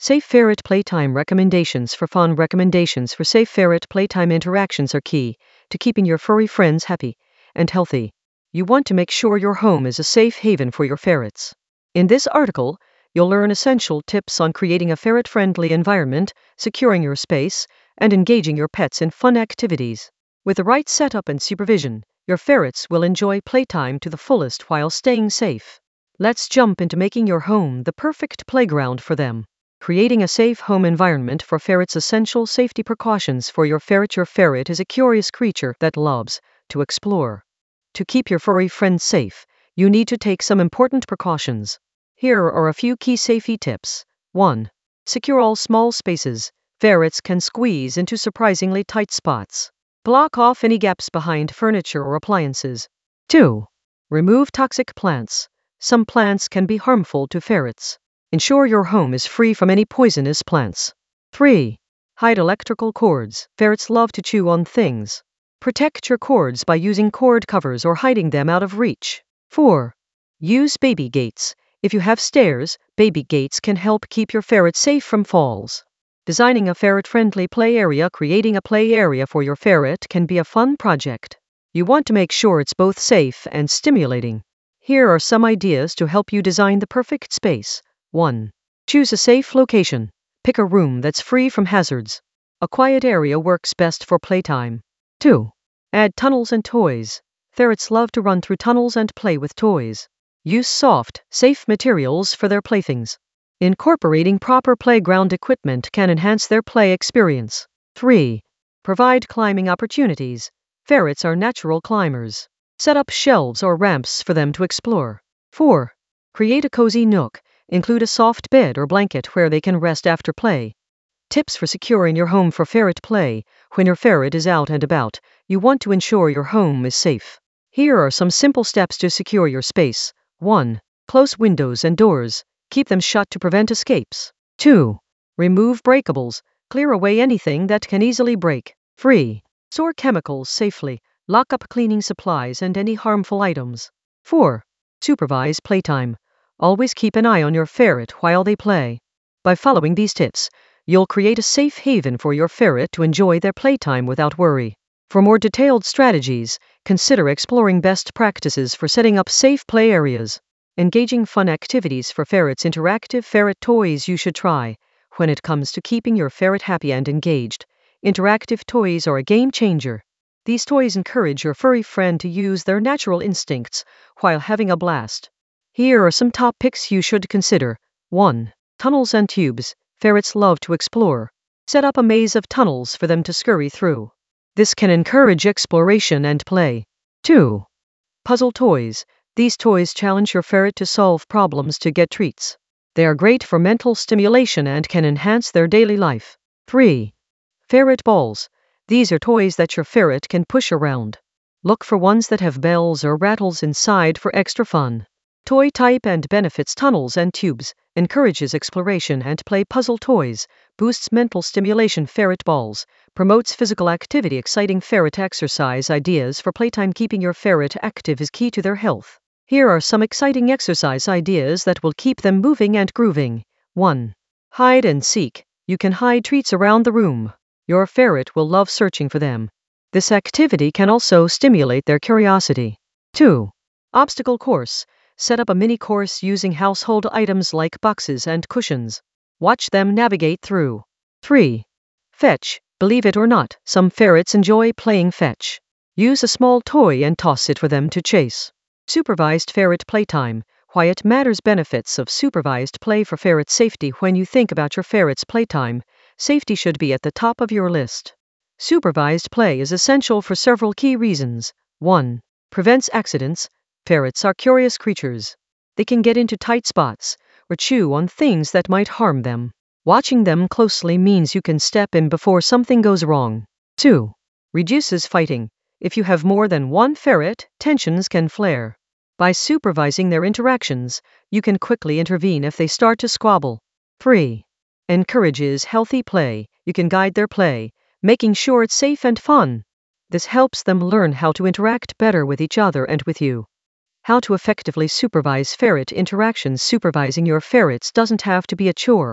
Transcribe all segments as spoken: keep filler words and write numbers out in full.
Safe ferret playtime recommendations for fun. Recommendations for safe ferret playtime interactions are key to keeping your furry friends happy and healthy. You want to make sure your home is a safe haven for your ferrets. In this article, you'll learn essential tips on creating a ferret-friendly environment, securing your space, and engaging your pets in fun activities. With the right setup and supervision, your ferrets will enjoy playtime to the fullest while staying safe. Let's jump into making your home the perfect playground for them. Creating a safe home environment for ferrets. Essential safety precautions for your ferret. Your ferret is a curious creature that loves to explore. To keep your furry friends safe, you need to take some important precautions. Here are a few key safety tips. one. Secure all small spaces. Ferrets can squeeze into surprisingly tight spots. Block off any gaps behind furniture or appliances. two. Remove toxic plants. Some plants can be harmful to ferrets. Ensure your home is free from any poisonous plants. three. Hide electrical cords. Ferrets love to chew on things. Protect your cords by using cord covers or hiding them out of reach. four. Use baby gates. If you have stairs, baby gates can help keep your ferret safe from falls. Designing a ferret-friendly play area. Creating a play area for your ferret can be a fun project. You want to make sure it's both safe and stimulating. Here are some ideas to help you design the perfect space. one. Choose a safe location. Pick a room that's free from hazards. A quiet area works best for playtime. two. Add tunnels and toys. Ferrets love to run through tunnels and play with toys. Use soft, safe materials for their playthings. Incorporating proper playground equipment can enhance their play experience. three. Provide climbing opportunities. Ferrets are natural climbers. Set up shelves or ramps for them to explore. four. Create a cozy nook. Include a soft bed or blanket where they can rest after play. Tips for securing your home for ferret play. When your ferret is out and about, you want to ensure your home is safe. Here are some simple steps to secure your space. one. Close windows and doors. Keep them shut to prevent escapes. two. Remove breakables. Clear away anything that can easily break. three. Store chemicals safely. Lock up cleaning supplies and any harmful items. four. Supervise playtime. Always keep an eye on your ferret while they play. By following these tips, you'll create a safe haven for your ferret to enjoy their playtime without worry. For more detailed strategies, consider exploring best practices for setting up safe play areas. Engaging fun activities for ferrets. Interactive ferret toys you should try. When it comes to keeping your ferret happy and engaged, interactive toys are a game changer. These toys encourage your furry friend to use their natural instincts while having a blast. Here are some top picks you should consider. one. Tunnels and tubes. Ferrets love to explore. Set up a maze of tunnels for them to scurry through. This can encourage exploration and play. two. Puzzle toys. These toys challenge your ferret to solve problems to get treats. They are great for mental stimulation and can enhance their daily life. three. Ferret balls. These are toys that your ferret can push around. Look for ones that have bells or rattles inside for extra fun. Toy type and benefits. Tunnels and tubes. Encourages exploration and play. Puzzle toys. Boosts mental stimulation. Ferret balls. Promotes physical activity. Exciting ferret exercise ideas for playtime. Keeping your ferret active is key to their health. Here are some exciting exercise ideas that will keep them moving and grooving. one. Hide and seek. You can hide treats around the room. Your ferret will love searching for them. This activity can also stimulate their curiosity. two. Obstacle course. Set up a mini course using household items like boxes and cushions. Watch them navigate through. three. Fetch. Believe it or not, some ferrets enjoy playing fetch. Use a small toy and toss it for them to chase. Supervised ferret playtime. Why it matters. Benefits of supervised play for ferret safety. When you think about your ferret's playtime, safety should be at the top of your list. Supervised play is essential for several key reasons. one. Prevents accidents. Ferrets are curious creatures. They can get into tight spots or chew on things that might harm them. Watching them closely means you can step in before something goes wrong. two. Reduces fighting. If you have more than one ferret, tensions can flare. By supervising their interactions, you can quickly intervene if they start to squabble. three. Encourages healthy play. You can guide their play, making sure it's safe and fun. This helps them learn how to interact better with each other and with you. How to effectively supervise ferret interactions. Supervising your ferrets doesn't have to be a chore.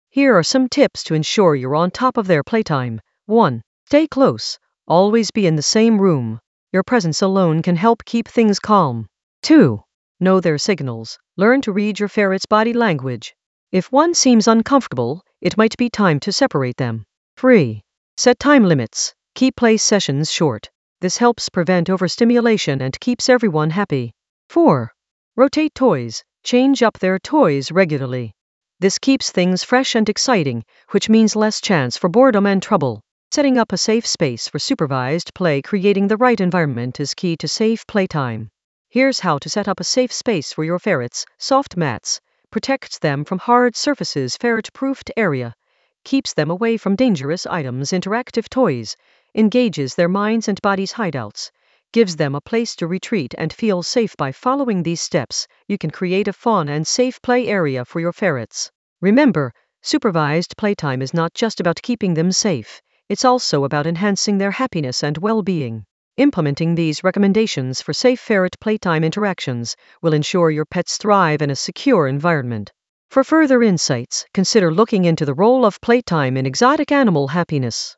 Here are some tips to ensure you're on top of their playtime. one. Stay close. Always be in the same room. Your presence alone can help keep things calm. two. Know their signals. Learn to read your ferret's body language. If one seems uncomfortable, it might be time to separate them. three. Set time limits. Keep play sessions short. This helps prevent overstimulation and keeps everyone happy. four. Rotate toys. Change up their toys regularly. This keeps things fresh and exciting, which means less chance for boredom and trouble. Setting up a safe space for supervised play. Creating the right environment is key to safe playtime. Here's how to set up a safe space for your ferrets. Soft mats. Protects them from hard surfaces. Ferret-proofed area. Keeps them away from dangerous items. Interactive toys. Engages their minds and bodies. Hideouts. Gives them a place to retreat and feel safe. By following these steps, you can create a fun and safe play area for your ferrets. Remember, supervised playtime is not just about keeping them safe. It's also about enhancing their happiness and well-being. Implementing these recommendations for safe ferret playtime interactions will ensure your pets thrive in a secure environment. For further insights, consider looking into the role of playtime in exotic animal happiness.